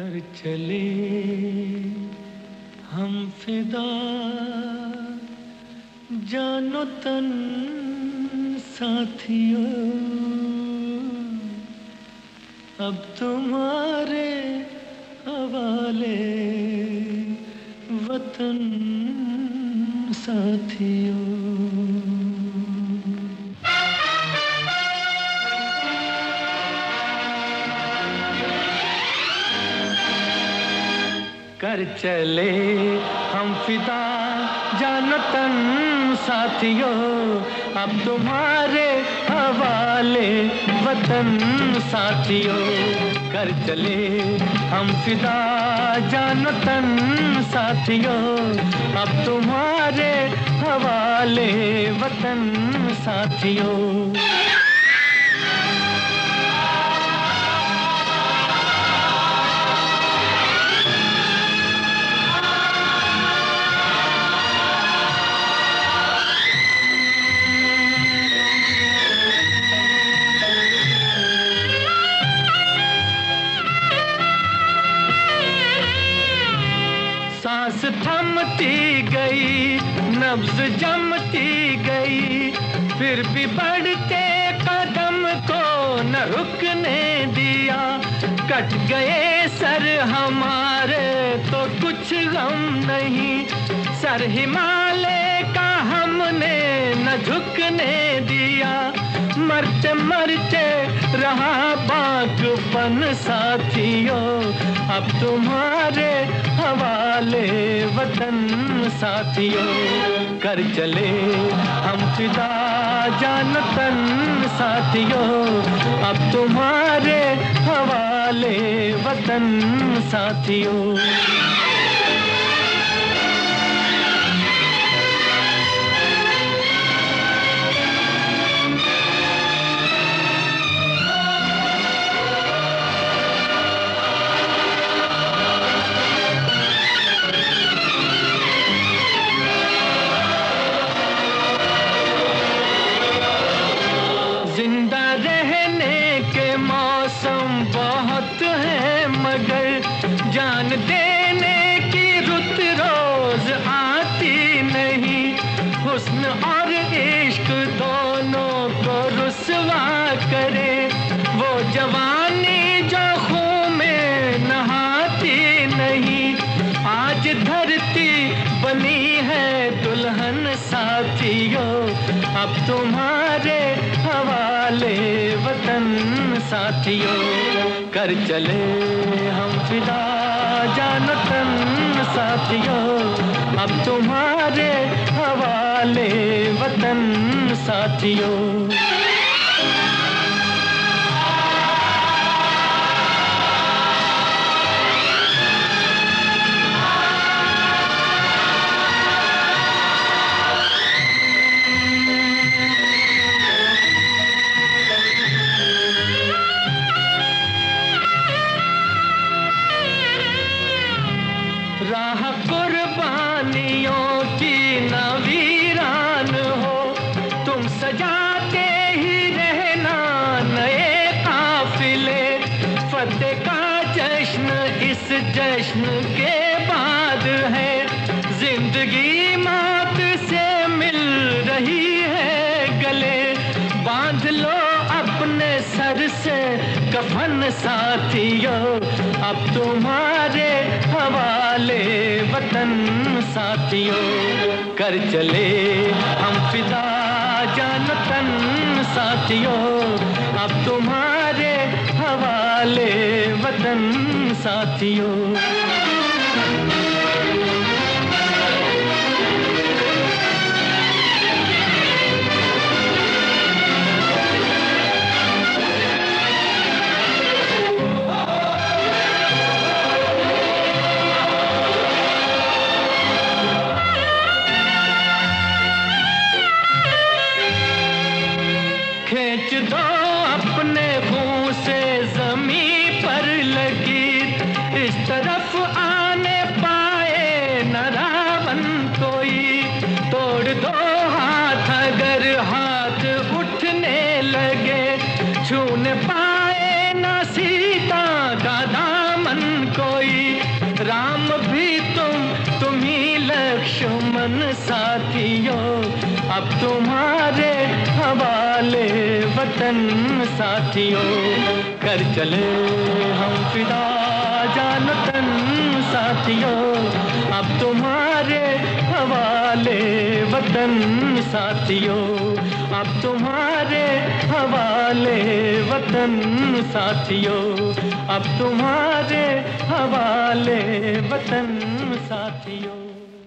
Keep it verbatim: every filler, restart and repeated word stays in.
कर चले हम फिदा, जानो तन साथियों, अब तुम्हारे हवाले वतन साथियों। कर चले हम फिदा, जानो तन साथियों, अब तुम्हारे हवाले वतन साथियों। कर चले हम फिदा, जानो तन साथियों, अब तुम्हारे हवाले वतन साथियों। सांस थमती गई, नब्ज जमती गई, फिर भी बढ़ते कदम को न रुकने दिया। कट गए सर हमारे तो कुछ गम नहीं, सर हिमालय का हमने न झुकने दिया। मरते मरते रहा बागपन साथियों, अब तुम्हारे हवाले वतन साथियों। कर चले हम फिदा, जानो तन साथियों, अब तुम्हारे हवाले वतन साथियों। जिंदा रहने के मौसम बहुत है, मगर जान देने की रुत रोज आती नहीं। हुस्न और इश्क दोनों को रुसवा करे, वो जवानी जो खून में नहाती नहीं। आज धरती बनी है दुल्हन साथियों, अब तुम्हारे हवाले वतन साथियों। कर चले हम फिदा, जानो तन साथियों, अब तुम्हारे हवाले वतन साथियों। राह कुर्बानियों की न वीरान हो, तुम सजाते ही रहना नए काफिले। फतेह का जश्न इस जश्न के बाद है, जिंदगी मौत से मिल रही है गले। बांध लो अपने सर से कफन साथियों, अब तुम्हारे हवाले वतन साथियों। कर चले हम फिदा, जानो तन साथियों, अब तुम्हारे हवाले वतन साथियों। खींच दो अपने मुंह से जमीन पर लगी, इस तरफ तुम ही लक्ष्मण साथियों, अब तुम्हारे हवाले वतन साथियों। कर चले हम फिदा जान तन साथियों, अब तुम्हारे हवाले वतन साथियों, अब तुम्हारे हवाले वतन साथियों, अब तुम्हारे हवाले वतन साथियों।